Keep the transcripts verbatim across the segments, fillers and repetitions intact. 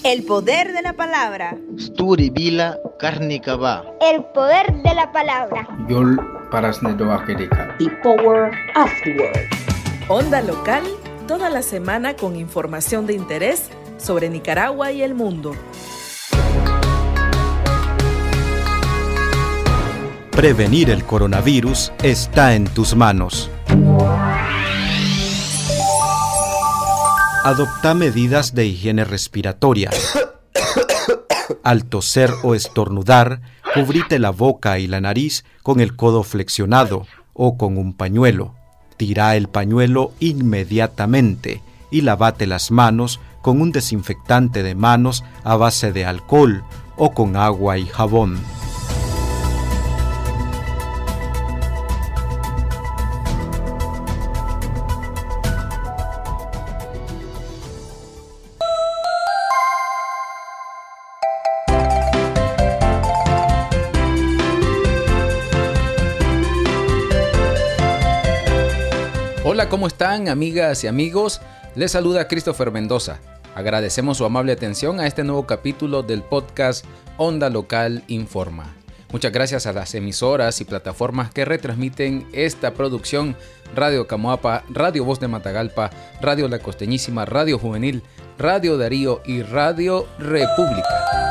El poder de la palabra. Sturi Vila Karnikava. El poder de la palabra. Yol Parasnedoakerika. The power of the word. Onda local, toda la semana con información de interés sobre Nicaragua y el mundo. Prevenir el coronavirus está en tus manos. Adopta medidas de higiene respiratoria. Al toser o estornudar, cubrite la boca y la nariz con el codo flexionado o con un pañuelo. Tira el pañuelo inmediatamente y lavate las manos con un desinfectante de manos a base de alcohol o con agua y jabón. Hola, ¿cómo están, amigas y amigos? Les saluda Christopher Mendoza. Agradecemos su amable atención a este nuevo capítulo del podcast Onda Local Informa. Muchas gracias a las emisoras y plataformas que retransmiten esta producción: Radio Camoapa, Radio Voz de Matagalpa, Radio La Costeñísima, Radio Juvenil, Radio Darío y Radio República.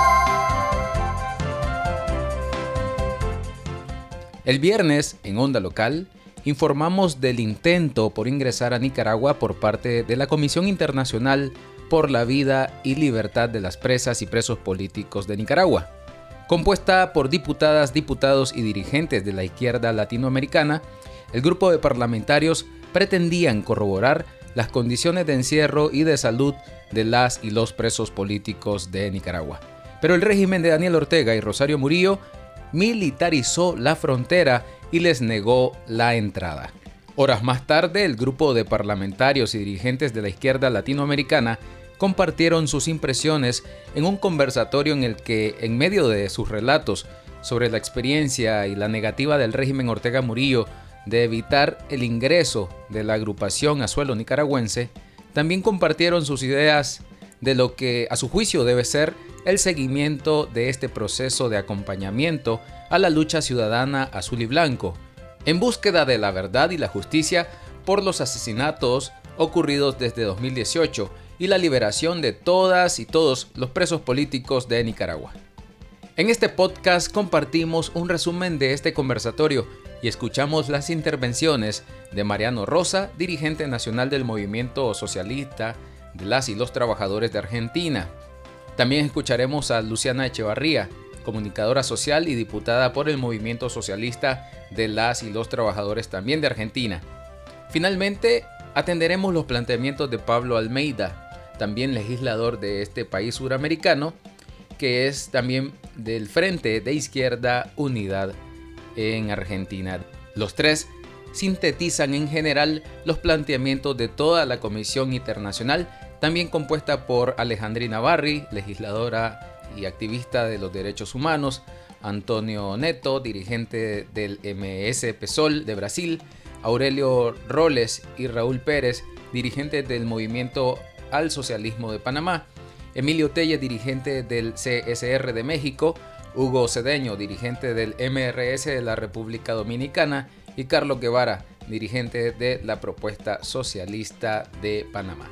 El viernes, en Onda Local, informamos del intento por ingresar a Nicaragua por parte de la Comisión Internacional por la Vida y Libertad de las Presas y Presos Políticos de Nicaragua. Compuesta por diputadas, diputados y dirigentes de la izquierda latinoamericana, el grupo de parlamentarios pretendían corroborar las condiciones de encierro y de salud de las y los presos políticos de Nicaragua. Pero el régimen de Daniel Ortega y Rosario Murillo militarizó la frontera y les negó la entrada. Horas más tarde, el grupo de parlamentarios y dirigentes de la izquierda latinoamericana compartieron sus impresiones en un conversatorio en el que, en medio de sus relatos sobre la experiencia y la negativa del régimen Ortega Murillo de evitar el ingreso de la agrupación a suelo nicaragüense, también compartieron sus ideas de lo que a su juicio debe ser el seguimiento de este proceso de acompañamiento a la lucha ciudadana azul y blanco, en búsqueda de la verdad y la justicia por los asesinatos ocurridos desde dos mil dieciocho y la liberación de todas y todos los presos políticos de Nicaragua. En este podcast compartimos un resumen de este conversatorio y escuchamos las intervenciones de Mariano Rosa, dirigente nacional del Movimiento Socialista de las y los Trabajadores de Argentina. También escucharemos a Luciana Echevarría, comunicadora social y diputada por el Movimiento Socialista de las y los Trabajadores también de Argentina. Finalmente, atenderemos los planteamientos de Pablo Almeida, también legislador de este país suramericano, que es también del Frente de Izquierda Unidad en Argentina. Los tres sintetizan en general los planteamientos de toda la Comisión Internacional, también compuesta por Alejandrina Barri, legisladora y activista de los derechos humanos, Antonio Neto, dirigente del M S PSOL de Brasil, Aurelio Roles y Raúl Pérez, dirigentes del Movimiento al Socialismo de Panamá, Emilio Telle, dirigente del C S R de México, Hugo Cedeño, dirigente del M R S de la República Dominicana, y Carlos Guevara, dirigente de la Propuesta Socialista de Panamá.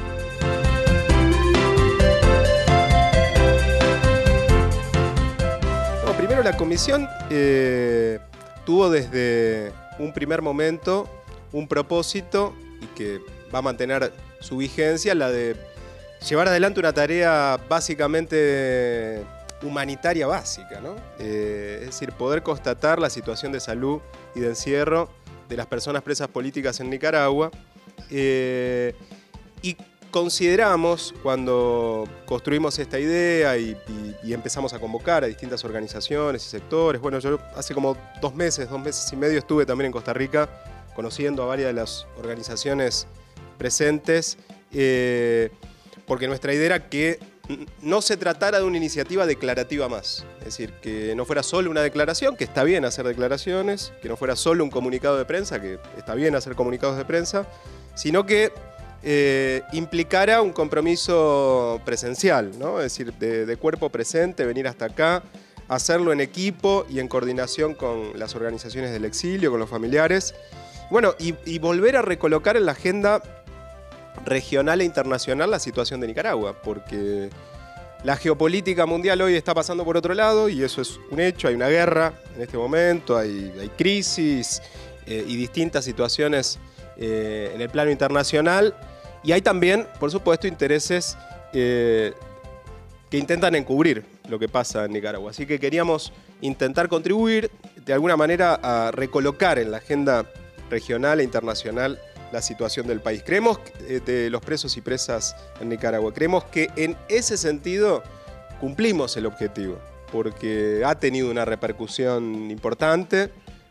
Primero, la comisión eh, tuvo desde un primer momento un propósito y que va a mantener su vigencia, la de llevar adelante una tarea básicamente humanitaria básica, ¿no? Eh, es decir, poder constatar la situación de salud y de encierro de las personas presas políticas en Nicaragua. Eh, y consideramos, cuando construimos esta idea y, y, y empezamos a convocar a distintas organizaciones y sectores, bueno, yo hace como dos meses, dos meses y medio estuve también en Costa Rica conociendo a varias de las organizaciones presentes, eh, porque nuestra idea era que no se tratara de una iniciativa declarativa más, es decir, que no fuera solo una declaración, que está bien hacer declaraciones, que no fuera solo un comunicado de prensa, que está bien hacer comunicados de prensa, sino que eh, implicara un compromiso presencial, ¿no? Es decir, de, de cuerpo presente, venir hasta acá, hacerlo en equipo y en coordinación con las organizaciones del exilio, con los familiares. Bueno, y, y volver a recolocar en la agenda regional e internacional la situación de Nicaragua, porque la geopolítica mundial hoy está pasando por otro lado y eso es un hecho. Hay una guerra en este momento, hay, hay crisis eh, y distintas situaciones eh, en el plano internacional. Y hay también, por supuesto, intereses eh, que intentan encubrir lo que pasa en Nicaragua. Así que queríamos intentar contribuir de alguna manera a recolocar en la agenda regional e internacional la situación del país. Creemos eh, de los presos y presas en Nicaragua. Creemos que en ese sentido cumplimos el objetivo, porque ha tenido una repercusión importante,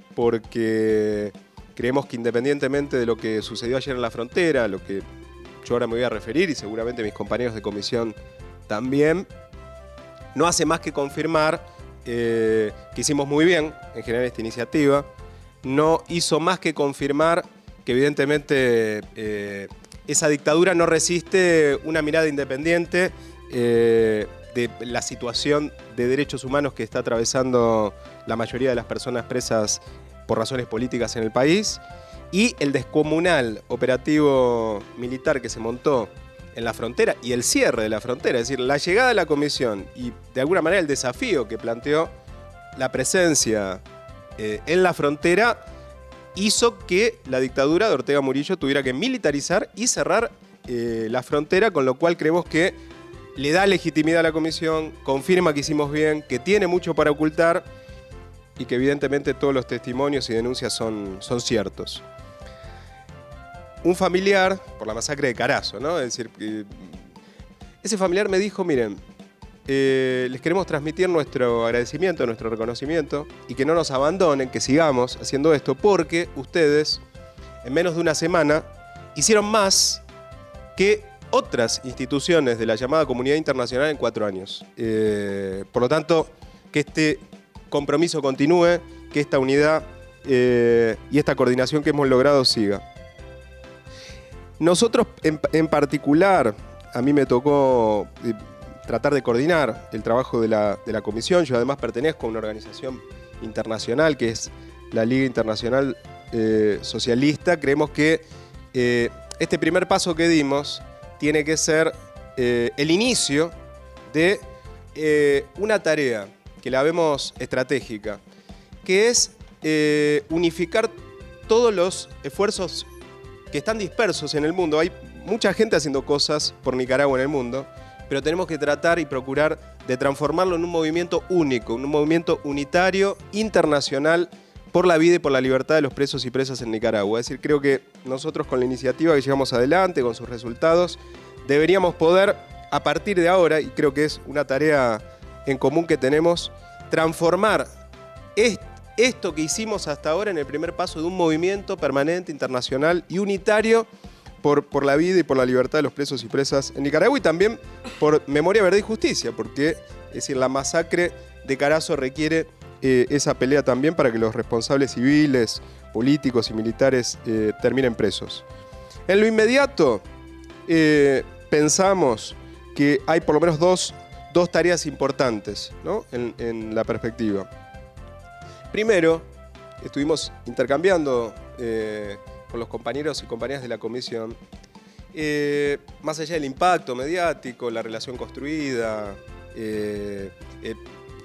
porque creemos que independientemente de lo que sucedió ayer en la frontera, lo que yo ahora me voy a referir y seguramente mis compañeros de comisión también, no hace más que confirmar eh, que hicimos muy bien en generar esta iniciativa, no hizo más que confirmar que evidentemente eh, esa dictadura no resiste una mirada independiente eh, de la situación de derechos humanos que está atravesando la mayoría de las personas presas por razones políticas en el país, y el descomunal operativo militar que se montó en la frontera y el cierre de la frontera, es decir, la llegada de la comisión y de alguna manera el desafío que planteó la presencia eh, en la frontera, hizo que la dictadura de Ortega Murillo tuviera que militarizar y cerrar eh, la frontera, con lo cual creemos que le da legitimidad a la comisión, confirma que hicimos bien, que tiene mucho para ocultar y que evidentemente todos los testimonios y denuncias son, son ciertos. Un familiar, por la masacre de Carazo, ¿no? Es decir, eh, ese familiar me dijo, miren, Eh, les queremos transmitir nuestro agradecimiento, nuestro reconocimiento y que no nos abandonen, que sigamos haciendo esto, porque ustedes en menos de una semana hicieron más que otras instituciones de la llamada comunidad internacional en cuatro años. Eh, por lo tanto, que este compromiso continúe, que esta unidad eh, y esta coordinación que hemos logrado siga. Nosotros en, en particular, a mí me tocó Eh, tratar de coordinar el trabajo de la, de la comisión. Yo además pertenezco a una organización internacional que es la Liga Internacional eh, Socialista. Creemos que eh, este primer paso que dimos tiene que ser eh, el inicio de eh, una tarea que la vemos estratégica, que es eh, unificar todos los esfuerzos que están dispersos en el mundo. Hay mucha gente haciendo cosas por Nicaragua en el mundo, pero tenemos que tratar y procurar de transformarlo en un movimiento único, un movimiento unitario, internacional, por la vida y por la libertad de los presos y presas en Nicaragua. Es decir, creo que nosotros con la iniciativa que llevamos adelante, con sus resultados, deberíamos poder, a partir de ahora, y creo que es una tarea en común que tenemos, transformar esto que hicimos hasta ahora en el primer paso de un movimiento permanente, internacional y unitario, Por, por la vida y por la libertad de los presos y presas en Nicaragua, y también por memoria, verdad y justicia, porque es decir, la masacre de Carazo requiere eh, esa pelea también para que los responsables civiles, políticos y militares eh, terminen presos. En lo inmediato, eh, pensamos que hay por lo menos dos, dos tareas importantes, ¿no? en, en la perspectiva. Primero, estuvimos intercambiando Eh, con los compañeros y compañeras de la comisión, eh, más allá del impacto mediático, la relación construida, eh, eh,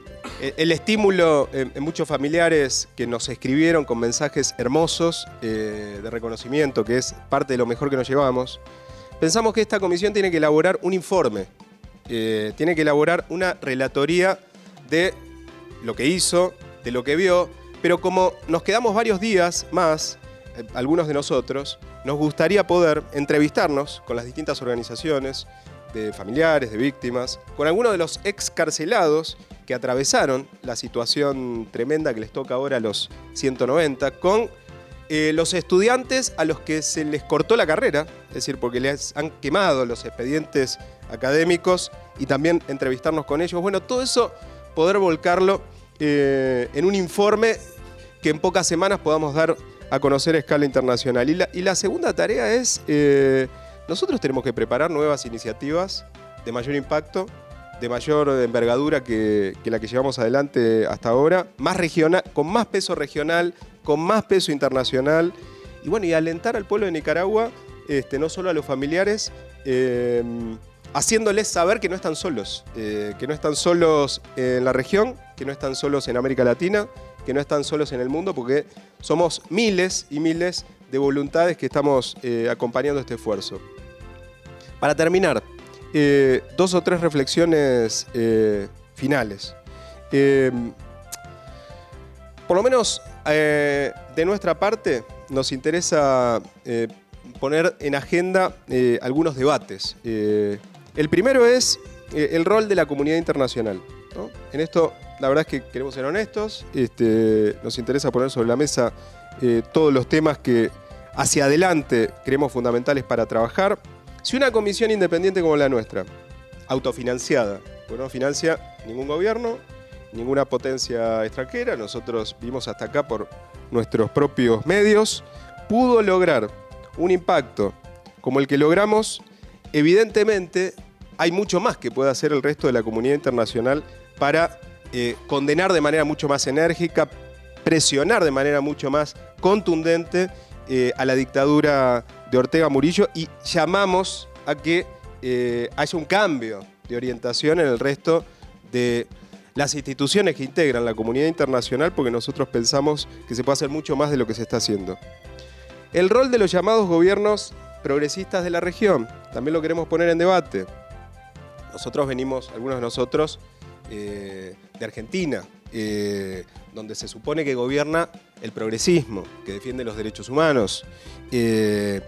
el estímulo en, en muchos familiares que nos escribieron con mensajes hermosos eh, de reconocimiento, que es parte de lo mejor que nos llevamos, pensamos que esta comisión tiene que elaborar un informe, eh, tiene que elaborar una relatoría de lo que hizo, de lo que vio, pero como nos quedamos varios días más, algunos de nosotros, nos gustaría poder entrevistarnos con las distintas organizaciones de familiares, de víctimas, con algunos de los excarcelados que atravesaron la situación tremenda que les toca ahora a los ciento noventa, con eh, los estudiantes a los que se les cortó la carrera, es decir, porque les han quemado los expedientes académicos, y también entrevistarnos con ellos. Bueno, todo eso poder volcarlo eh, en un informe que en pocas semanas podamos dar a conocer a escala internacional. Y la, y la segunda tarea es eh, nosotros tenemos que preparar nuevas iniciativas de mayor impacto, de mayor envergadura que, que la que llevamos adelante hasta ahora, más regional, con más peso regional, con más peso internacional, y bueno, y alentar al pueblo de Nicaragua, este, no solo a los familiares, eh, haciéndoles saber que no están solos, eh, que no están solos en la región, que no están solos en América Latina, que no están solos en el mundo, porque somos miles y miles de voluntades que estamos eh, acompañando este esfuerzo. Para terminar, eh, dos o tres reflexiones eh, finales. Eh, por lo menos eh, de nuestra parte nos interesa eh, poner en agenda eh, algunos debates. Eh, el primero es eh, el rol de la comunidad internacional, ¿no? En esto la verdad es que queremos ser honestos, este, nos interesa poner sobre la mesa eh, todos los temas que hacia adelante creemos fundamentales para trabajar. Si una comisión independiente como la nuestra, autofinanciada, pues no financia ningún gobierno, ninguna potencia extranjera, nosotros vivimos hasta acá por nuestros propios medios, pudo lograr un impacto como el que logramos, evidentemente hay mucho más que puede hacer el resto de la comunidad internacional para eh, condenar de manera mucho más enérgica, presionar de manera mucho más contundente eh, a la dictadura de Ortega Murillo, y llamamos a que eh, haya un cambio de orientación en el resto de las instituciones que integran la comunidad internacional, porque nosotros pensamos que se puede hacer mucho más de lo que se está haciendo. El rol de los llamados gobiernos progresistas de la región, también lo queremos poner en debate. Nosotros venimos, algunos de nosotros, eh, de Argentina, eh, donde se supone que gobierna el progresismo, que defiende los derechos humanos. Eh,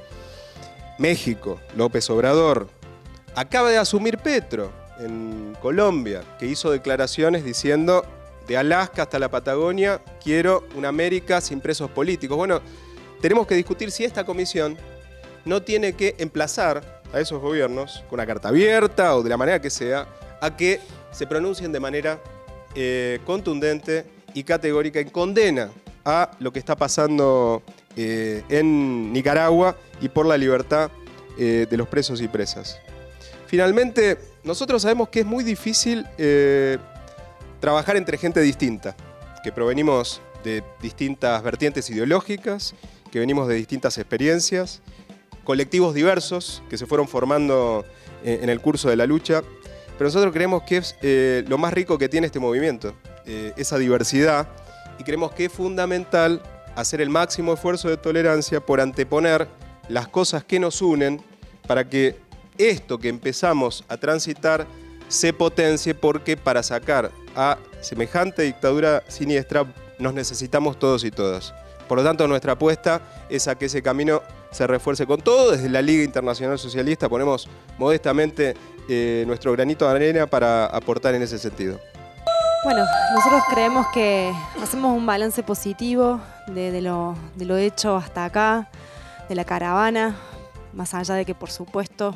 México, López Obrador. Acaba de asumir Petro en Colombia, que hizo declaraciones diciendo: de Alaska hasta la Patagonia, quiero una América sin presos políticos. Bueno, tenemos que discutir si esta comisión no tiene que emplazar a esos gobiernos, con una carta abierta o de la manera que sea, a que se pronuncien de manera eh, contundente y categórica en condena a lo que está pasando eh, en Nicaragua y por la libertad eh, de los presos y presas. Finalmente, nosotros sabemos que es muy difícil eh, trabajar entre gente distinta, que provenimos de distintas vertientes ideológicas, que venimos de distintas experiencias, colectivos diversos que se fueron formando eh, en el curso de la lucha, pero nosotros creemos que es eh, lo más rico que tiene este movimiento, eh, esa diversidad, y creemos que es fundamental hacer el máximo esfuerzo de tolerancia por anteponer las cosas que nos unen para que esto que empezamos a transitar se potencie, porque para sacar a semejante dictadura siniestra nos necesitamos todos y todas. Por lo tanto, nuestra apuesta es a que ese camino se refuerce con todo. Desde la Liga Internacional Socialista ponemos modestamente eh, nuestro granito de arena para aportar en ese sentido. Bueno, nosotros creemos que hacemos un balance positivo de, de, lo, de lo hecho hasta acá, de la caravana, más allá de que, por supuesto,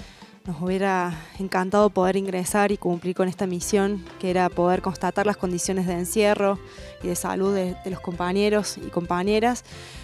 nos hubiera encantado poder ingresar y cumplir con esta misión, que era poder constatar las condiciones de encierro y de salud de, de los compañeros y compañeras.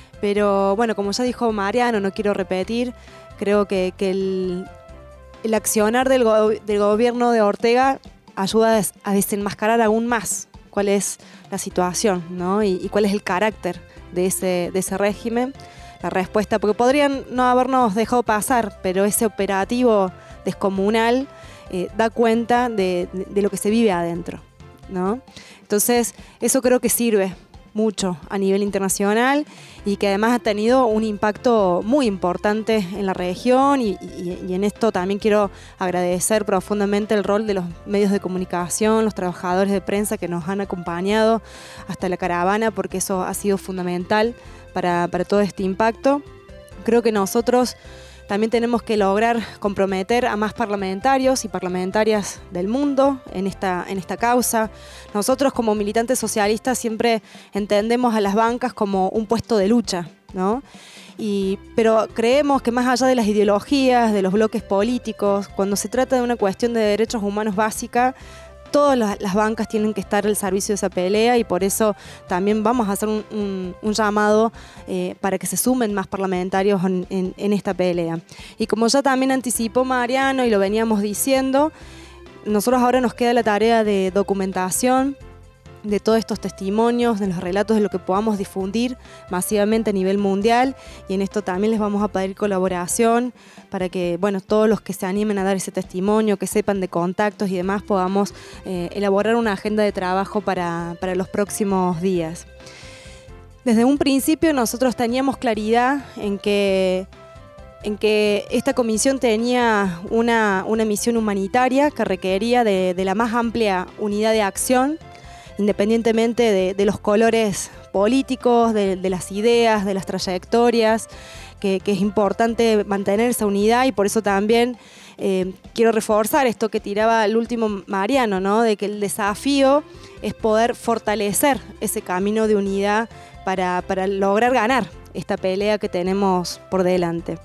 Pero bueno, como ya dijo Mariano, no quiero repetir, creo que, que el, el accionar del, go del gobierno de Ortega ayuda a desenmascarar aún más cuál es la situación, ¿no? y, y cuál es el carácter de ese, de ese régimen. La respuesta, porque podrían no habernos dejado pasar, pero ese operativo descomunal eh, da cuenta de, de, de lo que se vive adentro, ¿no? Entonces, eso creo que sirve mucho a nivel internacional y que además ha tenido un impacto muy importante en la región, y, y, y en esto también quiero agradecer profundamente el rol de los medios de comunicación, los trabajadores de prensa que nos han acompañado hasta la caravana, porque eso ha sido fundamental para, para todo este impacto. Creo que nosotros también tenemos que lograr comprometer a más parlamentarios y parlamentarias del mundo en esta, en esta causa. Nosotros, como militantes socialistas, siempre entendemos a las bancas como un puesto de lucha, ¿no? Y, pero creemos que más allá de las ideologías, de los bloques políticos, cuando se trata de una cuestión de derechos humanos básica, todas las, las bancas tienen que estar al servicio de esa pelea y por eso también vamos a hacer un, un, un llamado eh, para que se sumen más parlamentarios en, en, en esta pelea. Y como ya también anticipó Mariano y lo veníamos diciendo, nosotros ahora nos queda la tarea de documentación de todos estos testimonios, de los relatos, de lo que podamos difundir masivamente a nivel mundial, y en esto también les vamos a pedir colaboración para que, bueno, todos los que se animen a dar ese testimonio, que sepan de contactos y demás, podamos eh, elaborar una agenda de trabajo para, para los próximos días. Desde un principio nosotros teníamos claridad en que en que esta comisión tenía una, una misión humanitaria que requería de, de la más amplia unidad de acción, independientemente de, de los colores políticos, de, de las ideas, de las trayectorias, que, que es importante mantener esa unidad y por eso también eh, quiero reforzar esto que tiraba el último Mariano, ¿no? De que el desafío es poder fortalecer ese camino de unidad para, para lograr ganar esta pelea que tenemos por delante.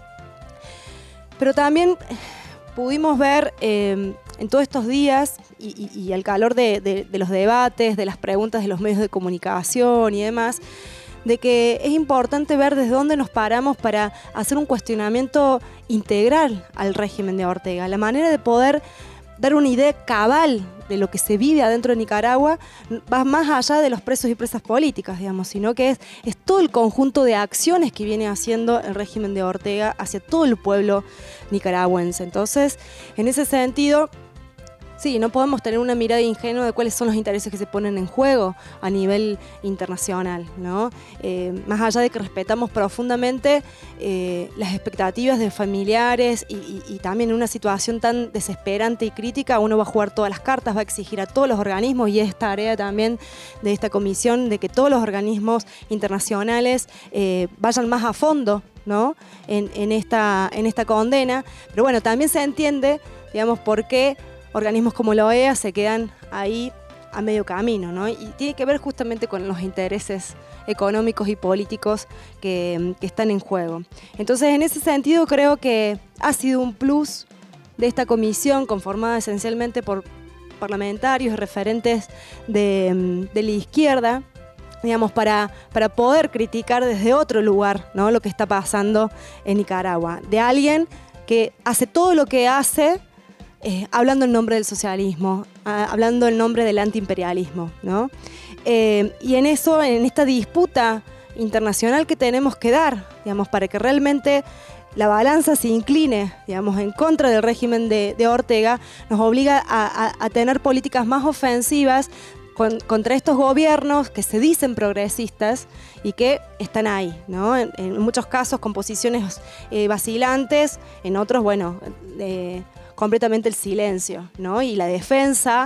Pero también pudimos ver eh, en todos estos días y, y, y al calor de, de, de los debates, de las preguntas de los medios de comunicación y demás, de que es importante ver desde dónde nos paramos para hacer un cuestionamiento integral al régimen de Ortega, la manera de poder dar una idea cabal de lo que se vive adentro de Nicaragua va más allá de los presos y presas políticas, digamos, sino que es, es todo el conjunto de acciones que viene haciendo el régimen de Ortega hacia todo el pueblo nicaragüense. Entonces, en ese sentido, sí, no podemos tener una mirada ingenua de cuáles son los intereses que se ponen en juego a nivel internacional, ¿no? Eh, más allá de que respetamos profundamente eh, las expectativas de familiares y, y, y también en una situación tan desesperante y crítica, uno va a jugar todas las cartas, va a exigir a todos los organismos y es tarea también de esta comisión de que todos los organismos internacionales eh, vayan más a fondo, ¿no? en, en, esta, en esta condena. Pero bueno, también se entiende, digamos, por qué organismos como la O E A se quedan ahí a medio camino, ¿no? Y tiene que ver justamente con los intereses económicos y políticos que, que están en juego. Entonces, en ese sentido, creo que ha sido un plus de esta comisión conformada esencialmente por parlamentarios y referentes de, de la izquierda, digamos, para, para poder criticar desde otro lugar, ¿no?, lo que está pasando en Nicaragua. De alguien que hace todo lo que hace Eh, hablando en nombre del socialismo, uh, hablando en nombre del antiimperialismo, ¿no? Eh, y en eso, en esta disputa internacional que tenemos que dar, digamos, para que realmente la balanza se incline, digamos, en contra del régimen de, de Ortega, nos obliga a, a, a tener políticas más ofensivas con, contra estos gobiernos que se dicen progresistas y que están ahí, ¿no? En, en muchos casos con posiciones eh, vacilantes, en otros, bueno, eh, completamente el silencio, ¿no? Y la defensa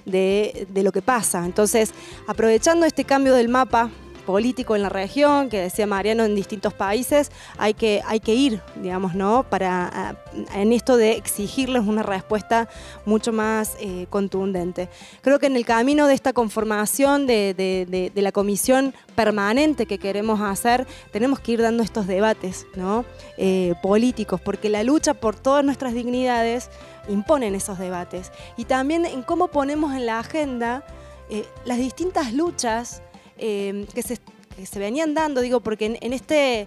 de, de lo que pasa. Entonces, aprovechando este cambio del mapa político en la región, que decía Mariano, en distintos países, hay que, hay que ir, digamos, ¿no? Para, en esto de exigirles una respuesta mucho más eh, contundente. Creo que en el camino de esta conformación de, de, de, de la comisión permanente que queremos hacer, tenemos que ir dando estos debates, ¿no? eh, políticos, porque la lucha por todas nuestras dignidades imponen esos debates. Y también en cómo ponemos en la agenda eh, las distintas luchas Eh, que, se, que se venían dando, digo, porque en, en, este,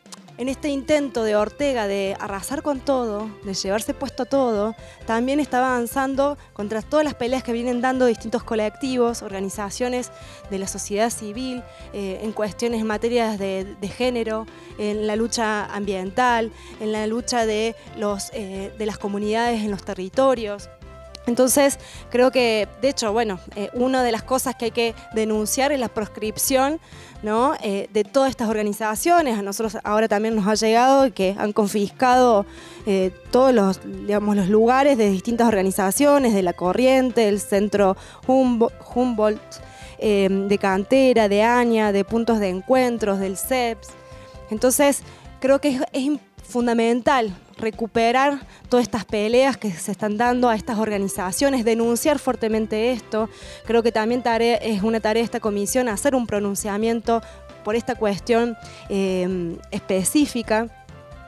en este intento de Ortega de arrasar con todo, de llevarse puesto todo, también estaba avanzando contra todas las peleas que vienen dando distintos colectivos, organizaciones de la sociedad civil, eh, en cuestiones, en materias de, de género, en la lucha ambiental, en la lucha de, los, eh, de las comunidades en los territorios. Entonces, creo que, de hecho, bueno, eh, una de las cosas que hay que denunciar es la proscripción, ¿no? eh, de todas estas organizaciones. A nosotros ahora también nos ha llegado que han confiscado eh, todos los, digamos, los lugares de distintas organizaciones, de La Corriente, el Centro Humboldt, eh, de Cantera, de Aña, de Puntos de Encuentros, del C E P S. Entonces, creo que es, es fundamental recuperar todas estas peleas que se están dando a estas organizaciones, denunciar fuertemente esto. Creo que también tarea, es una tarea de esta comisión hacer un pronunciamiento por esta cuestión eh, específica.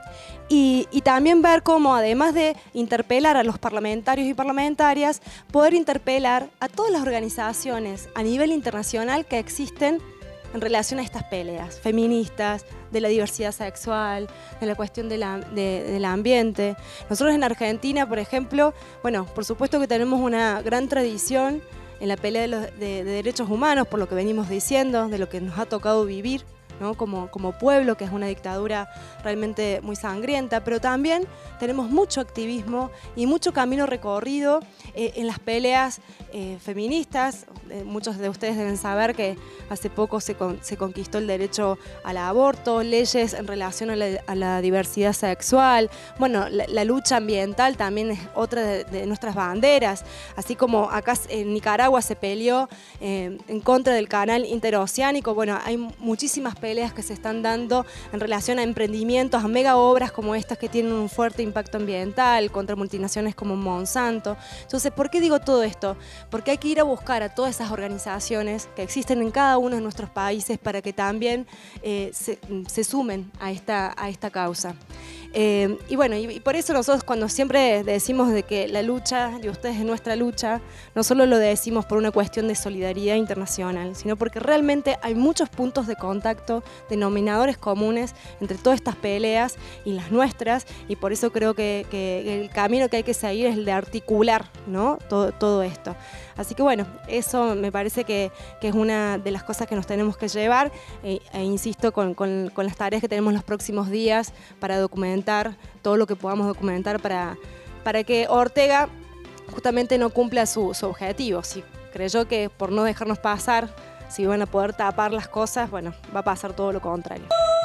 Y, y también ver cómo, además de interpelar a los parlamentarios y parlamentarias, poder interpelar a todas las organizaciones a nivel internacional que existen en relación a estas peleas feministas, de la diversidad sexual, de la cuestión de la, de, del ambiente. Nosotros en Argentina, por ejemplo, bueno, por supuesto que tenemos una gran tradición en la pelea de, los, de, de derechos humanos, por lo que venimos diciendo, de lo que nos ha tocado vivir, ¿no? Como, como pueblo, que es una dictadura realmente muy sangrienta, pero también tenemos mucho activismo y mucho camino recorrido eh, en las peleas eh, feministas. Eh, muchos de ustedes deben saber que hace poco se, con, se conquistó el derecho al aborto, leyes en relación a la, a la diversidad sexual. Bueno, la, la lucha ambiental también es otra de, de nuestras banderas, así como acá en Nicaragua se peleó eh, en contra del canal interoceánico. Bueno, hay muchísimas peleas peleas que se están dando en relación a emprendimientos, a mega obras como estas que tienen un fuerte impacto ambiental, contra multinaciones como Monsanto. Entonces, ¿por qué digo todo esto? Porque hay que ir a buscar a todas esas organizaciones que existen en cada uno de nuestros países para que también eh, se, se sumen a esta, a esta causa. Eh, y bueno, y, y por eso nosotros cuando siempre decimos de que la lucha de ustedes es nuestra lucha, no solo lo decimos por una cuestión de solidaridad internacional, sino porque realmente hay muchos puntos de contacto, denominadores comunes entre todas estas peleas y las nuestras, y por eso creo que, que el camino que hay que seguir es el de articular, ¿no? todo, todo esto. Así que bueno, eso me parece que, que es una de las cosas que nos tenemos que llevar, e, e insisto con, con, con las tareas que tenemos los próximos días para documentar todo lo que podamos documentar para, para que Ortega justamente no cumpla su, su objetivo. Si creyó que por no dejarnos pasar, si van a poder tapar las cosas, bueno, va a pasar todo lo contrario.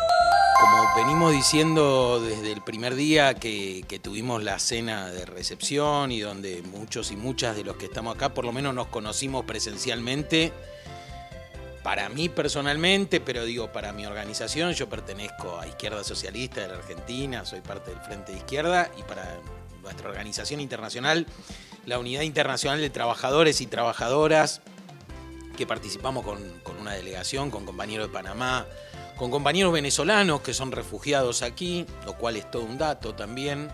Como venimos diciendo desde el primer día que, que tuvimos la cena de recepción y donde muchos y muchas de los que estamos acá por lo menos nos conocimos presencialmente, para mí personalmente, pero digo para mi organización, yo pertenezco a Izquierda Socialista de la Argentina, soy parte del Frente de Izquierda, y para nuestra organización internacional, la Unidad Internacional de Trabajadores y Trabajadoras, que participamos con, con una delegación, con compañeros de Panamá, con compañeros venezolanos que son refugiados aquí, lo cual es todo un dato también.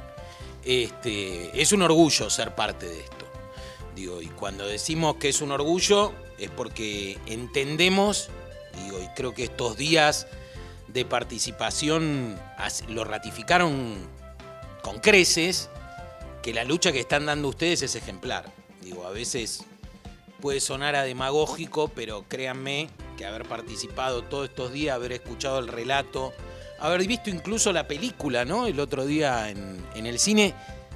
Este, es un orgullo ser parte de esto. Digo, y cuando decimos que es un orgullo es porque entendemos, digo, y creo que estos días de participación lo ratificaron con creces, que la lucha que están dando ustedes es ejemplar. Digo, a veces puede sonar a demagógico, pero créanme que haber participado todos estos días, haber escuchado el relato, haber visto incluso la película, ¿no? El otro día en, en el cine,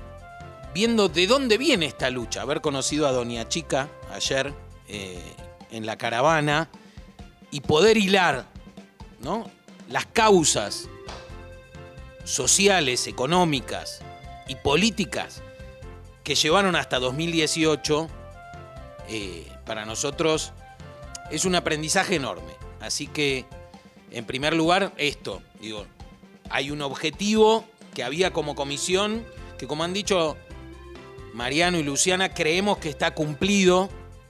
viendo de dónde viene esta lucha, haber conocido a Doña Chica ayer eh, en la caravana y poder hilar, ¿no? Las causas sociales, económicas y políticas que llevaron hasta dos mil dieciocho, eh, para nosotros es un aprendizaje enorme. Así que, en primer lugar, esto, digo, hay un objetivo que había como comisión, que como han dicho Mariano y Luciana, creemos que está cumplido,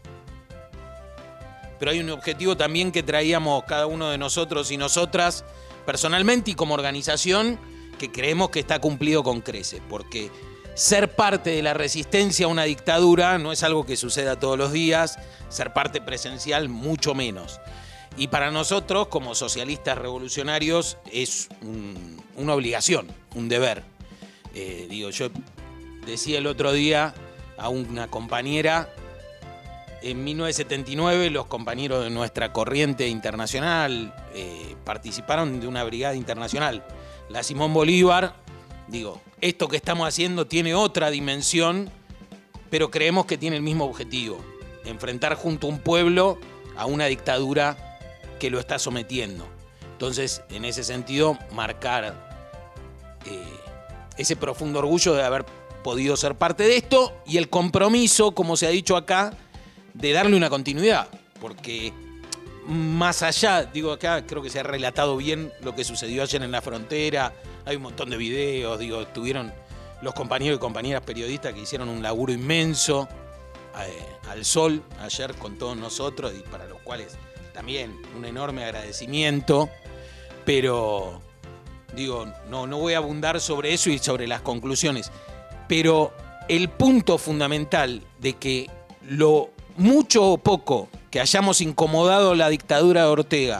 pero hay un objetivo también que traíamos cada uno de nosotros y nosotras, personalmente y como organización, que creemos que está cumplido con creces, porque ser parte de la resistencia a una dictadura no es algo que suceda todos los días, ser parte presencial mucho menos. Y para nosotros, como socialistas revolucionarios, es un, una obligación, un deber. Eh, digo, yo decía el otro día a una compañera, en mil novecientos setenta y nueve los compañeros de nuestra corriente internacional eh, participaron de una brigada internacional, la Simón Bolívar. Digo, esto que estamos haciendo tiene otra dimensión, pero creemos que tiene el mismo objetivo: enfrentar junto a un pueblo a una dictadura que lo está sometiendo. Entonces, en ese sentido, marcar eh, ese profundo orgullo de haber podido ser parte de esto y el compromiso, como se ha dicho acá, de darle una continuidad, porque más allá, digo acá, creo que se ha relatado bien lo que sucedió ayer en la frontera, hay un montón de videos, digo, estuvieron los compañeros y compañeras periodistas que hicieron un laburo inmenso eh, al sol ayer con todos nosotros y para los cuales también un enorme agradecimiento, pero Digo, no, no voy a abundar sobre eso y sobre las conclusiones. Pero el punto fundamental de que lo mucho o poco que hayamos incomodado la dictadura de Ortega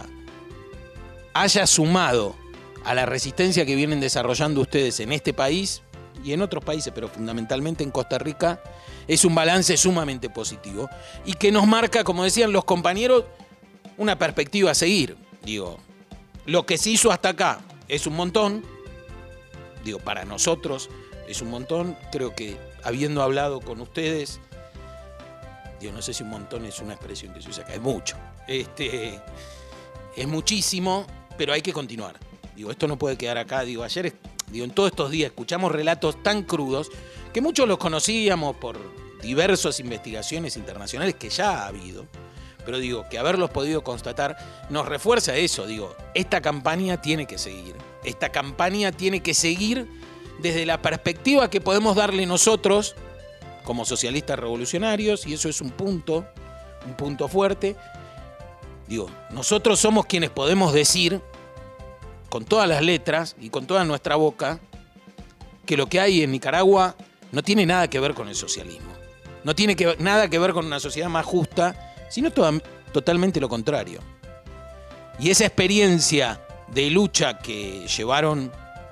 haya sumado a la resistencia que vienen desarrollando ustedes en este país y en otros países, pero fundamentalmente en Costa Rica, es un balance sumamente positivo y que nos marca, como decían los compañeros, una perspectiva a seguir. Digo, lo que se hizo hasta acá es un montón, digo, para nosotros es un montón. Creo que habiendo hablado con ustedes, digo, no sé si un montón es una expresión que se usa acá, es mucho. Este, es muchísimo, pero hay que continuar. Digo, esto no puede quedar acá. Digo, ayer, digo, en todos estos días escuchamos relatos tan crudos que muchos los conocíamos por diversas investigaciones internacionales que ya ha habido. Pero digo, que haberlos podido constatar nos refuerza eso. Digo, esta campaña tiene que seguir. Esta campaña tiene que seguir desde la perspectiva que podemos darle nosotros como socialistas revolucionarios, y eso es un punto, un punto fuerte. Digo, nosotros somos quienes podemos decir, con todas las letras y con toda nuestra boca, que lo que hay en Nicaragua no tiene nada que ver con el socialismo. No tiene que, nada que ver con una sociedad más justa, sino to- totalmente lo contrario. Y esa experiencia de lucha que llevaron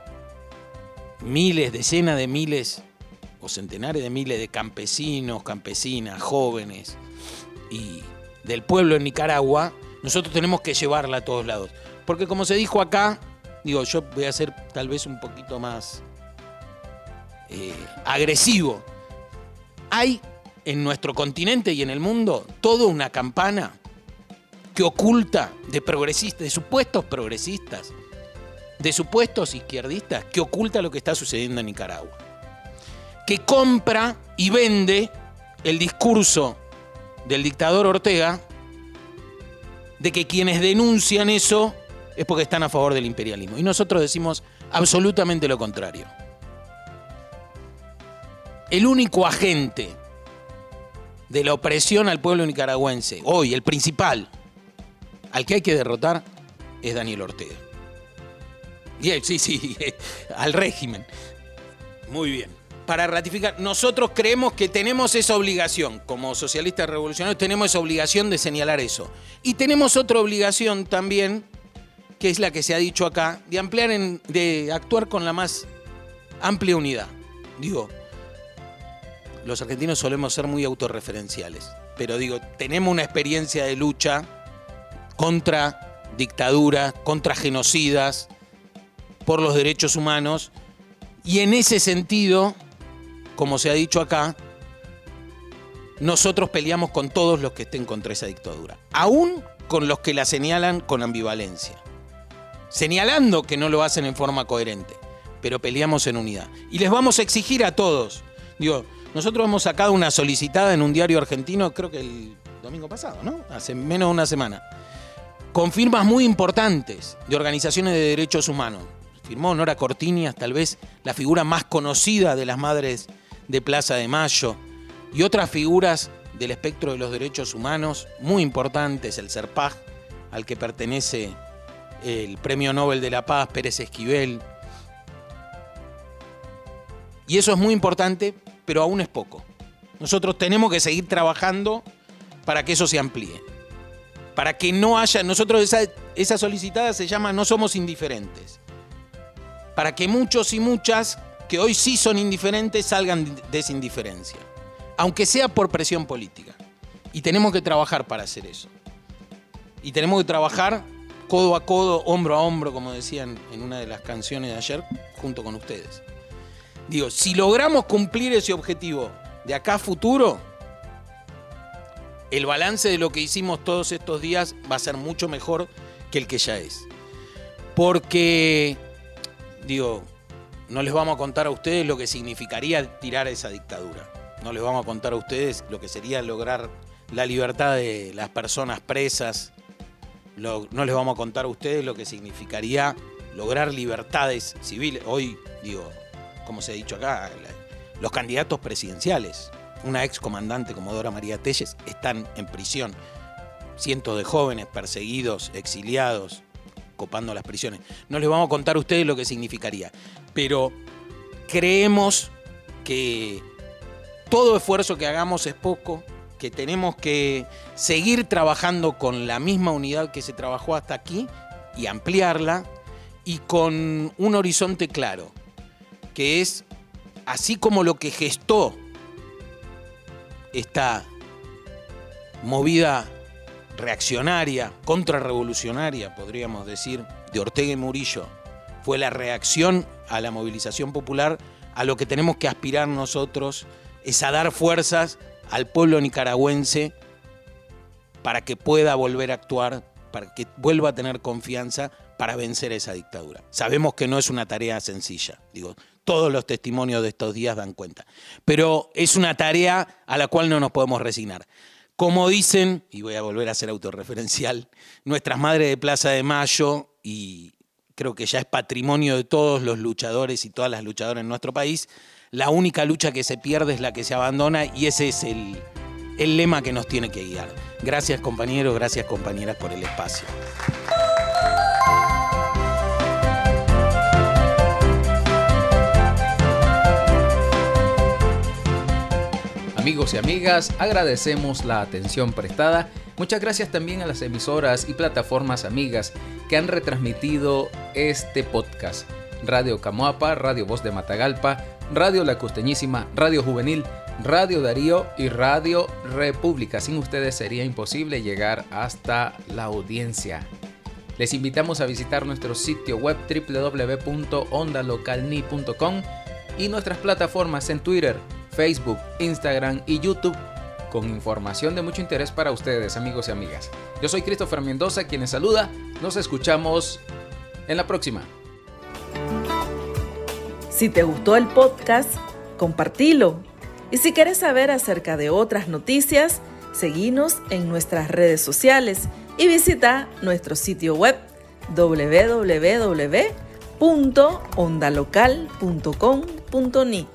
miles, decenas de miles o centenares de miles de campesinos, campesinas, jóvenes y del pueblo en Nicaragua, nosotros tenemos que llevarla a todos lados. Porque como se dijo acá, digo, yo voy a ser tal vez un poquito más eh, agresivo. Hay en nuestro continente y en el mundo toda una campana que oculta de progresistas, de supuestos progresistas, de supuestos izquierdistas, que oculta lo que está sucediendo en Nicaragua. Que compra y vende el discurso del dictador Ortega de que quienes denuncian eso es porque están a favor del imperialismo. Y nosotros decimos absolutamente lo contrario. El único agente de la opresión al pueblo nicaragüense, hoy el principal, al que hay que derrotar, es Daniel Ortega. Y él, sí, sí, al régimen. Muy bien. Para ratificar, nosotros creemos que tenemos esa obligación, como socialistas revolucionarios, tenemos esa obligación de señalar eso. Y tenemos otra obligación también, que es la que se ha dicho acá, de ampliar, en, de actuar con la más amplia unidad. Digo, los argentinos solemos ser muy autorreferenciales, pero digo, tenemos una experiencia de lucha contra dictaduras, contra genocidas, por los derechos humanos, y en ese sentido, como se ha dicho acá, nosotros peleamos con todos los que estén contra esa dictadura, aún con los que la señalan con ambivalencia, señalando que no lo hacen en forma coherente, pero peleamos en unidad. Y les vamos a exigir a todos, digo, nosotros hemos sacado una solicitada en un diario argentino, creo que el domingo pasado, ¿no? Hace menos de una semana, con firmas muy importantes de organizaciones de derechos humanos. Firmó Nora Cortiñas, tal vez la figura más conocida de las madres de Plaza de Mayo, y otras figuras del espectro de los derechos humanos muy importantes, el CERPAJ, al que pertenece el Premio Nobel de la Paz, Pérez Esquivel. Y eso es muy importante, pero aún es poco. Nosotros tenemos que seguir trabajando para que eso se amplíe. Para que no haya... Nosotros esa, esa solicitada se llama No Somos Indiferentes. Para que muchos y muchas que hoy sí son indiferentes salgan de esa indiferencia. Aunque sea por presión política. Y tenemos que trabajar para hacer eso. Y tenemos que trabajar codo a codo, hombro a hombro, como decían en una de las canciones de ayer, junto con ustedes. Digo, si logramos cumplir ese objetivo de acá a futuro, el balance de lo que hicimos todos estos días va a ser mucho mejor que el que ya es. Porque, digo, no les vamos a contar a ustedes lo que significaría tirar a esa dictadura. No les vamos a contar a ustedes lo que sería lograr la libertad de las personas presas. Lo, no les vamos a contar a ustedes lo que significaría lograr libertades civiles. Hoy, digo, como se ha dicho acá, la, los candidatos presidenciales, una ex comandante como Dora María Telles, están en prisión. Cientos de jóvenes perseguidos, exiliados, copando las prisiones. No les vamos a contar a ustedes lo que significaría, pero creemos que todo esfuerzo que hagamos es poco, que tenemos que seguir trabajando con la misma unidad que se trabajó hasta aquí y ampliarla, y con un horizonte claro, que es, así como lo que gestó esta movida reaccionaria, contrarrevolucionaria, podríamos decir, de Ortega y Murillo, fue la reacción a la movilización popular. A lo que tenemos que aspirar nosotros es a dar fuerzas al pueblo nicaragüense para que pueda volver a actuar, para que vuelva a tener confianza para vencer esa dictadura. Sabemos que no es una tarea sencilla, digo, todos los testimonios de estos días dan cuenta, pero es una tarea a la cual no nos podemos resignar. Como dicen, y voy a volver a ser autorreferencial, nuestras madres de Plaza de Mayo, y creo que ya es patrimonio de todos los luchadores y todas las luchadoras en nuestro país, la única lucha que se pierde es la que se abandona, y ese es el, el lema que nos tiene que guiar. Gracias compañeros, gracias compañeras por el espacio. Amigos y amigas, agradecemos la atención prestada. Muchas gracias también a las emisoras y plataformas amigas que han retransmitido este podcast. Radio Camoapa, Radio Voz de Matagalpa, Radio La Costeñísima, Radio Juvenil, Radio Darío y Radio República. Sin ustedes sería imposible llegar hasta la audiencia. Les invitamos a visitar nuestro sitio web doble u doble u doble u punto onda local ni punto com y nuestras plataformas en Twitter, Facebook, Instagram y YouTube, con información de mucho interés para ustedes, amigos y amigas. Yo soy Christopher Mendoza, quien les saluda. Nos escuchamos en la próxima. Si te gustó el podcast, compartilo. Y si quieres saber acerca de otras noticias, seguinos en nuestras redes sociales y visita nuestro sitio web doble u doble u doble u punto onda local punto com punto ni.